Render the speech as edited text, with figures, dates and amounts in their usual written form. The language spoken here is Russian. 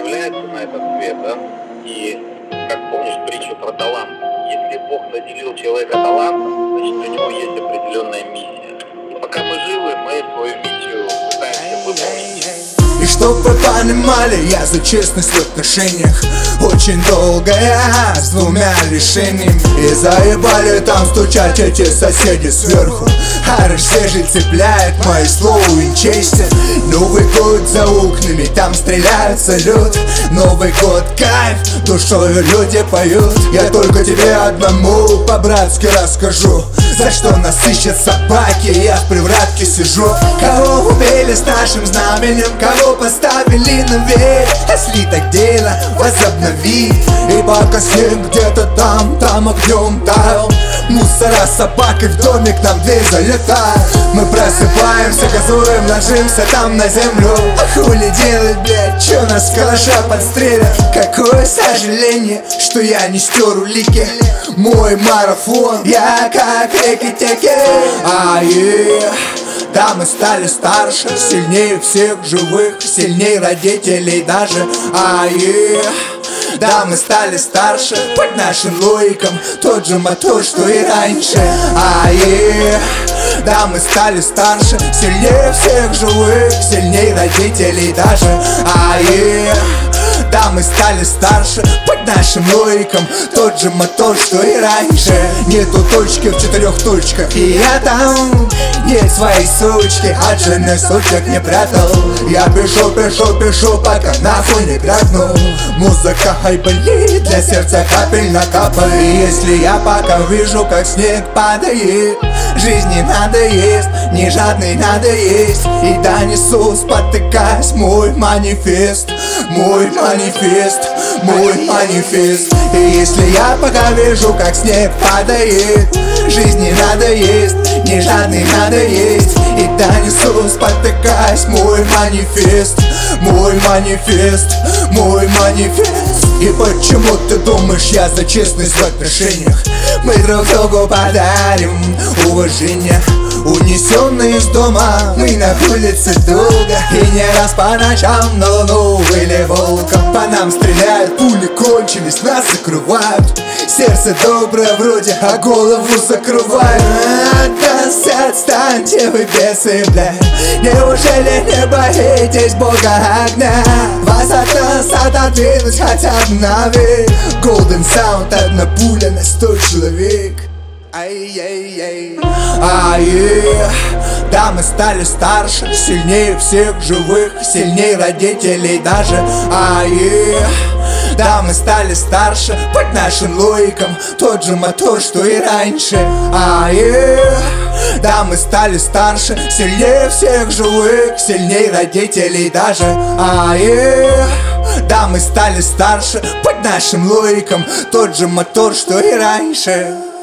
появляется на этот свет, да? И как помнишь притчу про талант? Если Бог наделил человека талантом, значит у него есть определенная миссия. И пока мы живы, мы свою миссию пытаемся выполнить. И чтоб вы понимали, я за честность в отношениях. Очень долго я с двумя решениями. И заебали там стучать эти соседи сверху. Арыш свежий цепляет мои слова винчестер. Новый год за окнами, там стреляет салют. Новый год кайф, душою люди поют. Я только тебе одному по-братски расскажу, за что нас ищут собаки, я в привратке сижу. Кого убили с нашим знаменем, кого поставили на век. Если так дело, возобнови. И пока снег где-то там огнем таял, мусора с собакой в домик нам дверь залетает. Мы просыпаемся, газуем, ложимся там на землю. А хули делать, блядь, чё нас калаша подстрелят? Какое сожаление, что я не стер улики. Мой марафон, я как реки-теки. Да, мы стали старше, сильнее всех живых, сильнее родителей даже. Да, мы стали старше, под нашим логиком тот же мотор, что и раньше. Да, мы стали старше, сильнее всех живых, сильнее родителей даже. Да, мы стали старше, под нашим логиком тот же мотор, что и раньше. Нету точки в 4 точках, и я там. Нет своей сучки, от жены сучек не прятал. Я пишу, пока нахуй не крякну. Музыка хайболит, для сердца капель накапает. И если я пока вижу, как снег падает, жизни надо есть, не жадный надо есть. И донесу, спотыкаясь, мой манифест. Мой манифест, мой манифест. И если я пока вижу, как снег падает, жизни надо есть, не жадный надо есть. И донесу, спотыкаясь, мой манифест. Мой манифест, мой манифест. И почему ты думаешь, я за честность в отношениях? Мы друг другу подарим уважение. Унесенные из дома, мы на улице долго. И не раз по ночам на луну выли волком. По нам стреляют, пули кончились, нас закрывают. Сердце доброе вроде, а голову закрывают. Отстаньте вы бесы, блядь. Неужели не боитесь Бога огня? Вас от нас отодвинуть хотя бы на век. Golden Sound, одна пуля на 100 человек. Да, мы стали старше, сильнее всех живых, сильнее родителей даже. Да, мы стали старше, под нашим логиком тот же мотор, что и раньше. Да, мы стали старше, сильнее всех живых, сильнее родителей даже. Да, мы стали старше, под нашим логиком тот же мотор, что и раньше.